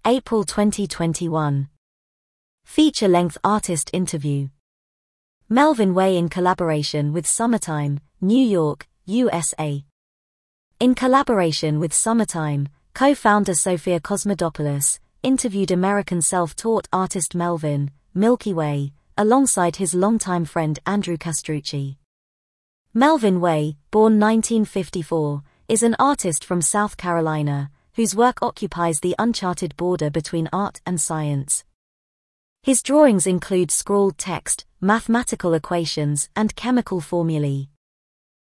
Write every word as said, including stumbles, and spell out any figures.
April twenty twenty-one. Feature-length artist interview. Melvin Way in collaboration with Summertime, New York, U S A. In collaboration with Summertime, co-founder Sophia Cosmodopoulos interviewed American self-taught artist Melvin, Milky Way, alongside his longtime friend Andrew Castrucci. Melvin Way, born nineteen fifty-four, is an artist from South Carolina, whose work occupies the uncharted border between art and science. His drawings include scrawled text, mathematical equations, and chemical formulae.